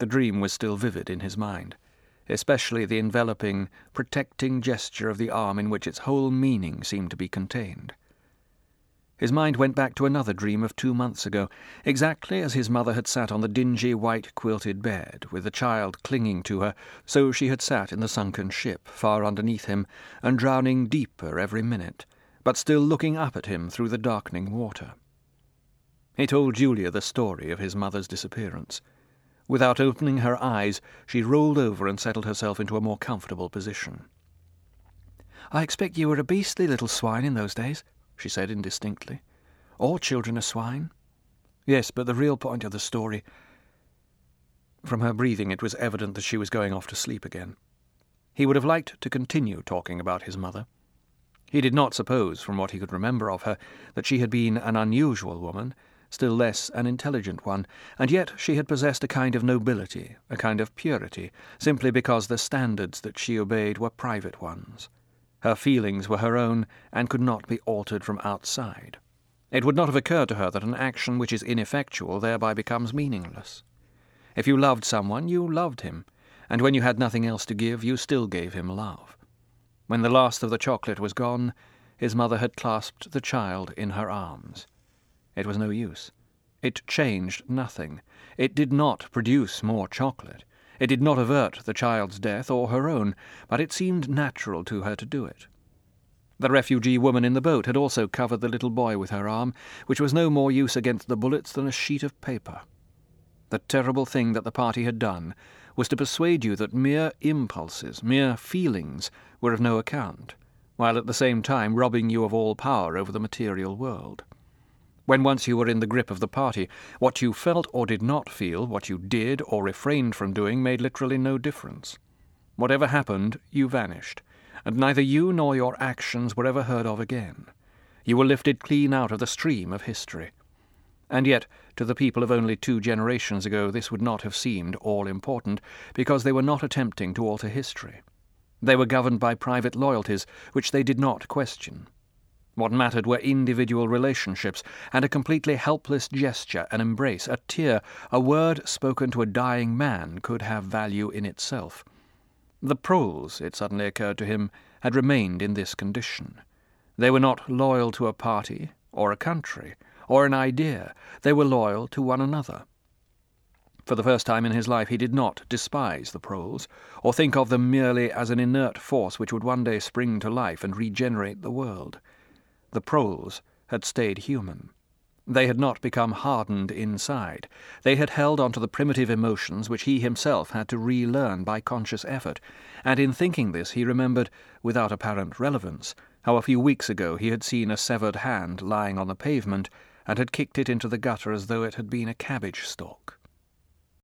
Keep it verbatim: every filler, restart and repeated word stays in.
The dream was still vivid in his mind, especially the enveloping, protecting gesture of the arm in which its whole meaning seemed to be contained. His mind went back to another dream of two months ago, exactly as his mother had sat on the dingy white-quilted bed, with the child clinging to her, so she had sat in the sunken ship, far underneath him, and drowning deeper every minute, but still looking up at him through the darkening water. He told Julia the story of his mother's disappearance. Without opening her eyes, she rolled over and settled herself into a more comfortable position. "I expect you were a beastly little swine in those days," she said indistinctly. "All children are swine." "Yes, but the real point of the story—" From her breathing it was evident that she was going off to sleep again. He would have liked to continue talking about his mother. He did not suppose, from what he could remember of her, that she had been an unusual woman, still less an intelligent one, and yet she had possessed a kind of nobility, a kind of purity, simply because the standards that she obeyed were private ones. Her feelings were her own and could not be altered from outside. It would not have occurred to her that an action which is ineffectual thereby becomes meaningless. If you loved someone, you loved him, and when you had nothing else to give, you still gave him love. When the last of the chocolate was gone, his mother had clasped the child in her arms. It was no use. It changed nothing. It did not produce more chocolate. It did not avert the child's death or her own, but it seemed natural to her to do it. The refugee woman in the boat had also covered the little boy with her arm, which was no more use against the bullets than a sheet of paper. The terrible thing that the party had done was to persuade you that mere impulses, mere feelings, were of no account, while at the same time robbing you of all power over the material world. When once you were in the grip of the party, what you felt or did not feel, what you did or refrained from doing, made literally no difference. Whatever happened, you vanished, and neither you nor your actions were ever heard of again. You were lifted clean out of the stream of history. And yet, to the people of only two generations ago, this would not have seemed all-important, because they were not attempting to alter history. They were governed by private loyalties, which they did not question. What mattered were individual relationships, and a completely helpless gesture, an embrace, a tear, a word spoken to a dying man could have value in itself. The proles, it suddenly occurred to him, had remained in this condition. They were not loyal to a party, or a country, or an idea. They were loyal to one another. For the first time in his life he did not despise the proles, or think of them merely as an inert force which would one day spring to life and regenerate the world. The proles had stayed human. They had not become hardened inside. They had held on to the primitive emotions which he himself had to relearn by conscious effort, and in thinking this he remembered, without apparent relevance, how a few weeks ago he had seen a severed hand lying on the pavement and had kicked it into the gutter as though it had been a cabbage stalk.